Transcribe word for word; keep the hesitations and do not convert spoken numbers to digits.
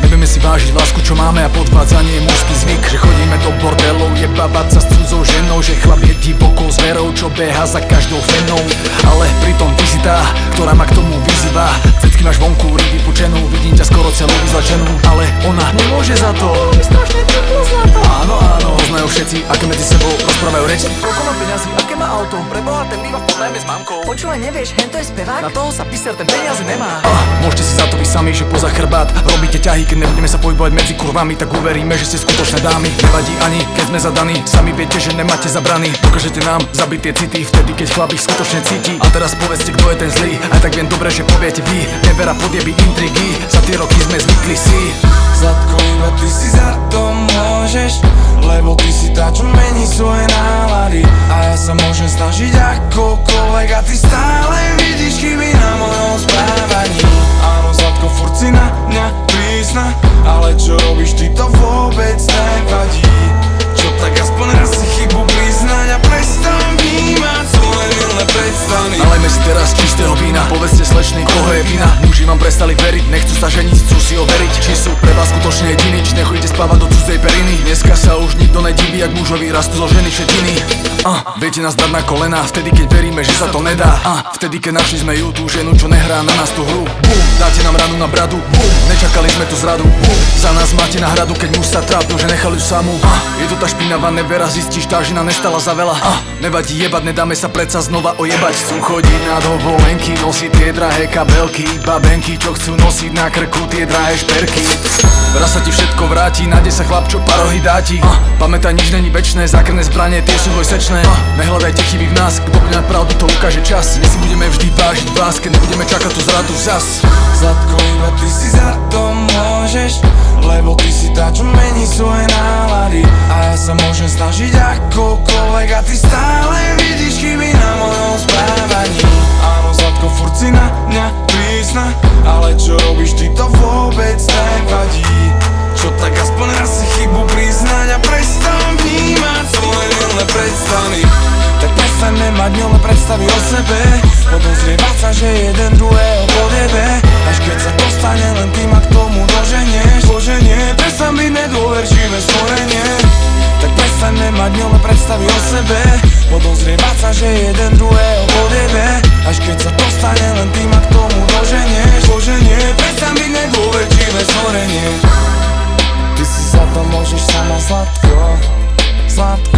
Nevieme si vážiť lásku, čo máme, a podvádzanie je mužský zvyk. Že chodíme do bordelov, jebávať sa s cudzou ženou. Že chlap je divokou zverou, čo beha za každou fenou. Ale pritom ty si tá, ktorá ma k tomu vyzýva. Cecky máš vonku, ryby pučenú, vidím ťa skoro celú vyzlačenú. Ale ona nemôže za to, je strašne teplo zlato. Áno, áno, poznajú všetci, aké medzi sebou rozprávajú reči. Koľko má peňazí, aké má auto, preboha ten býva v podnájme s mamkou. Počúvaj, nevieš, hento je spevák? Na toho sa píser, ten peniaze nemá. Ah, môžete si za to vy sami, že poza chrbát robíte ťahy, keď nebudeme sa pohybovať medzi kurvami, tak uveríme, že ste skutočné dámy. Nevadí ani, keď sme zadaní, sami viete, že nemáte zabrany. Dokážete nám zabiť tie city, vtedy keď chlap ich skutočne cíti. A teraz povedzte, kto je ten zlý, aj tak viem dobre, že poviete vy. Nevera, podjeby, intrigy, za tie roky sme zvykli si. Zlatko, iba ty si za to môžeš, lebo ty si tá, čo mení svoje nálady. A ja sa môžem snažiť akokoľvek, a ty stále vidíš chyby na mojom správaní. Áno, Zlatko, furt si na mňa prísna, ale čo robíš, ty to vôbec nevadí. Čo tak aspoň raz si chybu priznať a prestaň vnímať svoje milé predstavy. Nalejme si teraz čistého vína, povedzte slečný, koho je vina. Muži vám prestali veriť, nechcú sa ženiť, chcú si overiť, či sú pre vás skutočne jediní, či nechodíte spávať do cudzej periny. Dneska sa už nikto nediví, ak mužovi rastú zo ženy šetiny. uh, Viete nás dať na kolena, vtedy keď veríme, že sa to nedá. uh, Vtedy keď našli sme ju, tú ženu, čo nehrá na nás tú hru. Bum, dáte nám ranu na bradu, bum, nečakali sme tu zradu, bum. Za nás máte náhradu, keď muž sa trápil, že nechali ju samú. uh, Je to tá špinavá nevera, zistíš, tá žena nestala za veľa. uh, Nevadí jebať, nedáme sa predsa znova ojebať. Chcú chodiť na dovolenky, nosiť tie drahé kabelky, babenky, čo chcú nosiť na krku tie drahé šperky. Raz sa ti všetko vráti, nájde sa chlap, čo parohy dá ti. uh, Pamätaj, nič není večné, zákerné zbranie, tie sú dvojsečné. uh, Nehľadajte chyby v nás, kto bude mať pravdu, to ukáže čas. My si budeme vždy vážiť vás, keď nebudeme čakať tú zradu zas. Zlatko, iba ty si za to môžeš, lebo ty si tá, čo mení svoje nálady. A ja sa môžem snažiť akokoľvek, a ty stále vidíš chyby na mojom správaní. Áno, Zlatko, furt si na mňa prísna, ale čo robíš, ty to vôbec nevadí. Čo tak aspoň raz si chybu priznať a prestaň vnímať svoje milé predstavy. Tak prestaň nemať milé predstavy o sebe, podozrievať sa, že jeden druhého podjebe. Až keď sa to stane, len ty ma k tomu doženieš. Boženie, prestaň byť nedôverčivé stvorenie. Tak prestaň nemať milé predstavy o sebe, podozrievať sa, že jeden druhého podjebe. Až keď sa to stane, len ty ma k tomu doženieš. Boženie, prestaň byť nedôverčivé stvorenie. Ty si za to môžeš sama, Zlatko, Zlatko.